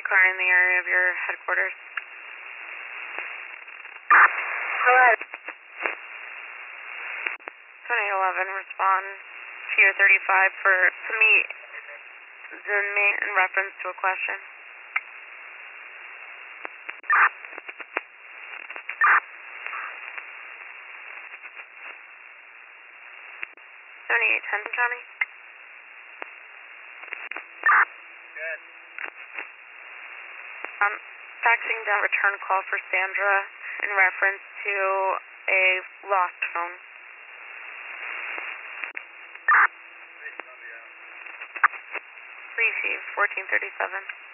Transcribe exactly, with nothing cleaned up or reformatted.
car in the area of your headquarters. Hello. twenty eleven, respond to your thirty-five for to meet the main in reference to a question. seventy-eight ten, County. Good. I'm faxing down a return call for Sandra in reference to a lost phone. Receive fourteen thirty-seven.